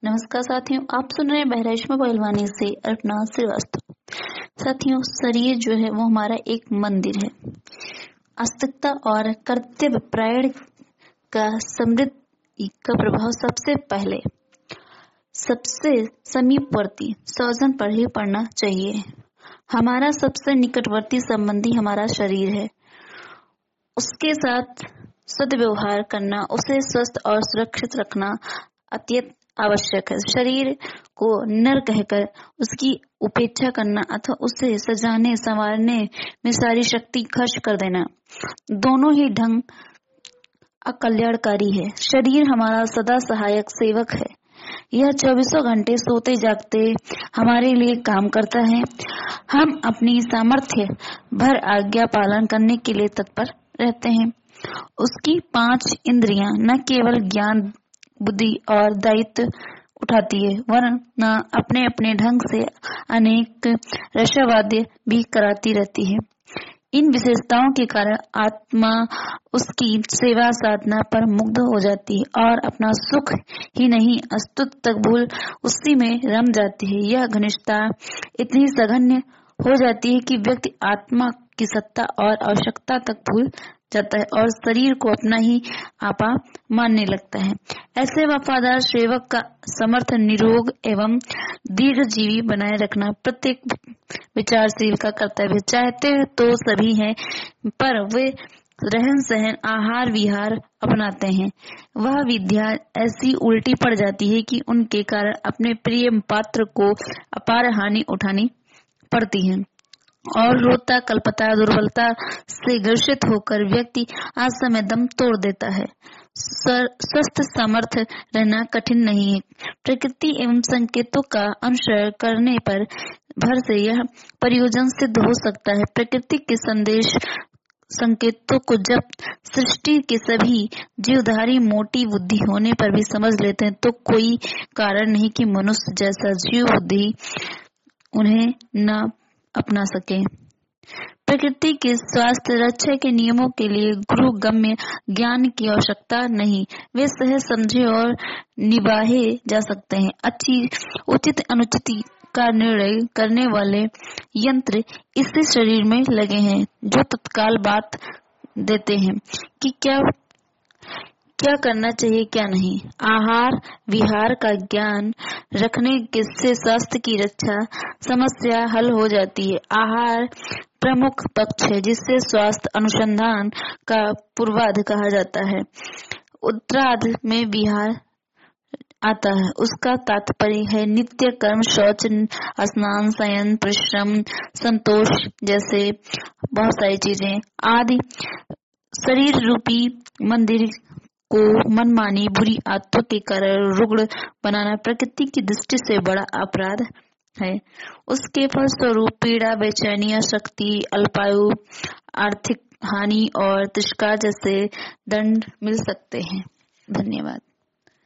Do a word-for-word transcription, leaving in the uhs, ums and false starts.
नमस्कार साथियों, आप सुन रहे हैं बहरेशमा पहलवानी से अर्पणा श्रीवास्तव। साथियों, शरीर जो है वो हमारा एक मंदिर है। आस्तिकता और कर्तव्य प्राण का समृद्धि का प्रभाव सबसे पहले सबसे समीपवर्ती स्वजन पर ही पड़ना चाहिए। हमारा सबसे निकटवर्ती संबंधी हमारा शरीर है। उसके साथ सद्व्यवहार करना, उसे स्वस्थ और सुरक्षित रखना अत्यंत आवश्यक है। शरीर को नर कहकर उसकी उपेक्षा करना अथवा उसे सजाने संवारने में सारी शक्ति खर्च कर देना, दोनों ही ढंग अकल्याणकारी है। शरीर हमारा सदा सहायक सेवक है। यह चौबीसों घंटे सोते जागते हमारे लिए काम करता है। हम अपनी सामर्थ्य भर आज्ञा पालन करने के लिए तत्पर रहते हैं। उसकी पांच इंद्रियां न केवल ज्ञान, बुद्धि और दायित्व उठाती है, वरन अपने अपने ढंग से अनेक रसावाद्य भी कराती रहती है। इन विशेषताओं के कारण आत्मा उसकी सेवा साधना पर मुग्ध हो जाती है और अपना सुख ही नहीं अस्तित्व तक भूल उसी में रम जाती है। यह घनिष्ठता इतनी सघन हो जाती है कि व्यक्ति आत्मा की सत्ता और आवश्यकता तक भूल जाता है और शरीर को अपना ही आपा मानने लगता है। ऐसे वफादार सेवक का समर्थ, निरोग एवं दीर्घजीवी बनाए रखना प्रत्येक विचारशील का कर्तव्य। चाहते तो सभी हैं, पर वे रहन सहन, आहार विहार अपनाते हैं। वह विद्या ऐसी उल्टी पड़ जाती है कि उनके कारण अपने प्रिय पात्र को अपार हानि उठानी पड़ती है और रोता कल्पता दुर्बलता से ग्रसित होकर व्यक्ति असमय दम तोड़ देता है। स्वस्थ समर्थ रहना कठिन नहीं है। प्रकृति एवं संकेतों का अनुसरण करने पर भर से यह प्रयोजन सिद्ध हो सकता है। प्रकृति के संदेश संकेतों को जब सृष्टि के सभी जीवधारी मोटी बुद्धि होने पर भी समझ लेते हैं, तो कोई कारण नहीं कि मनुष्य जैसा जीव बुद्धि उन्हें न अपना सके। प्रकृति के स्वास्थ्य रक्षा के नियमों के लिए गुरु गम्य ज्ञान की आवश्यकता नहीं, वे सहज समझे और निभाए जा सकते हैं। अच्छी उचित अनुचित का निर्णय करने वाले यंत्र इसी शरीर में लगे हैं, जो तत्काल बात देते हैं कि क्या क्या करना चाहिए क्या नहीं। आहार विहार का ज्ञान रखने से स्वास्थ्य की रक्षा समस्या हल हो जाती है। आहार प्रमुख पक्ष है, जिससे स्वास्थ्य अनुसंधान का पूर्वार्ध कहा जाता है। उत्तरार्ध में विहार आता है। उसका तात्पर्य है नित्य कर्म, शौच, स्नान, शयन, परिश्रम, संतोष जैसे बहुत सारी चीजें आदि। शरीर रूपी मंदिर को मनमानी बुरी आदतों के कारण रुग्ण बनाना प्रकृति की दृष्टि से बड़ा अपराध है। उसके फलस्वरूप पीड़ा, बेचैनी, अशक्ति, अल्पायु, आर्थिक हानि और तिरस्कार जैसे दंड मिल सकते हैं। धन्यवाद।